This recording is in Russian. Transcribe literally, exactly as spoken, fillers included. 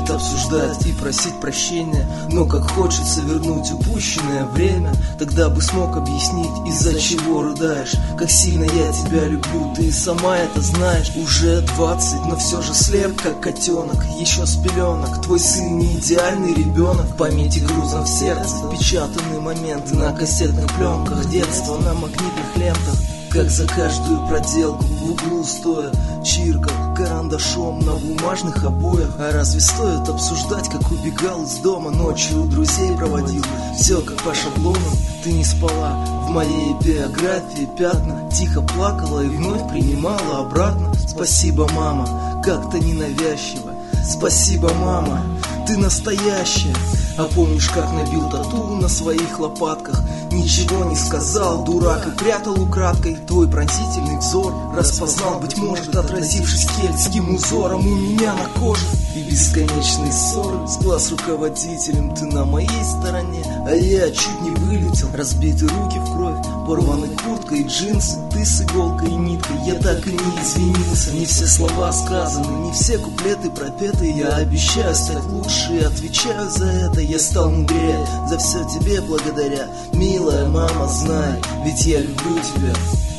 любит обсуждать и просить прощения, но как хочется вернуть упущенное время. Тогда бы смог объяснить, из-за чего рыдаешь. Как сильно я тебя люблю, ты и сама это знаешь. Уже двадцать, но все же слеп, как котенок, еще с пеленок. Твой сын не идеальный ребенок, в памяти грузом в сердце печатаны моменты на кассетных пленках, детство на магнитных лентах. Как за каждую проделку в углу стоя чиркал карандашом на бумажных обоях. А разве стоит обсуждать, как убегал из дома, ночью у друзей проводил все как по шаблону? Ты не спала, в моей биографии пятна, тихо плакала и вновь принимала обратно. Спасибо, мама, как-то ненавязчиво. Спасибо, мама, ты настоящая. А помнишь, как набил тату на своих лопатках? Ничего не сказал, дурак, и прятал украдкой твой пронзительный взор. Распознал, быть может, отразившись кельтским узором у меня на коже. И бесконечные ссоры с класс-руководителем. Ты на моей стороне, а я чуть не вылетел. Разбиты руки в кровь, порваны куртка и джинсы. Ты с иголкой и ниткой, я так и не извинился. Не все слова сказаны, не все куплеты пропеты. Я обещаю стать лучше и отвечаю за это. Я стал мудрее, за все тебе благодаря. Милая мама, знай, ведь я люблю тебя.